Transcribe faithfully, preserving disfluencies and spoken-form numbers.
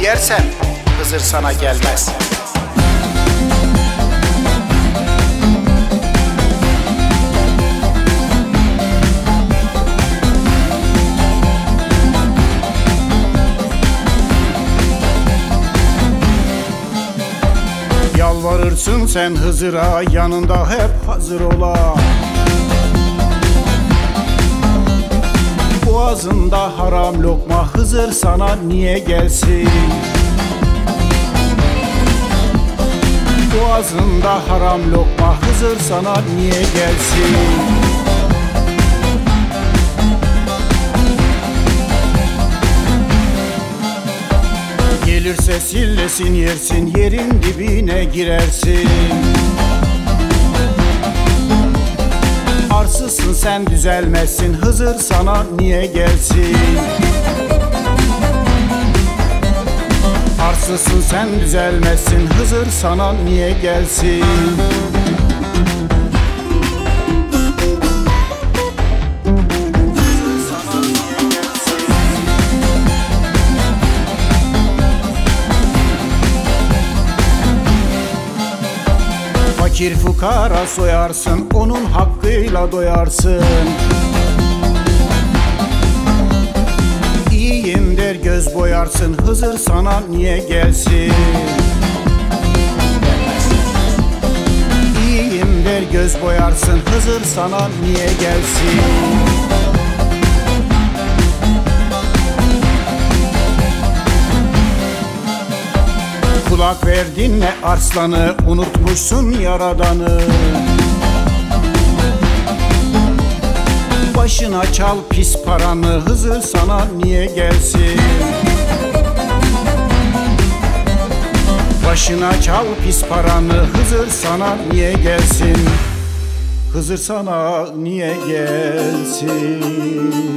yersen Hızır sana gelmez. Yalvarırsın sen Hızır'a, yanında hep hazır ola. Boğazında haram lokma, Hızır sana niye gelsin? Boğazında haram lokma, Hızır sana niye gelsin? Gelirse sillesin yersin, yerin dibine girersin. Arsızsın sen düzelmezsin, Hızır sana niye gelsin? Arsızsın sen düzelmezsin, Hızır sana niye gelsin? Fakir fukara soyarsın, onun hakkıyla doyarsın. İyiyim der göz boyarsın, Hızır sana niye gelsin? İyiyim der göz boyarsın, Hızır sana niye gelsin? Kulak ver dinle arslanı, unutmuşsun yaradanı. Başına çal pis paranı, Hızır sana niye gelsin? Başına çal pis paranı, Hızır sana niye gelsin? Hızır sana niye gelsin?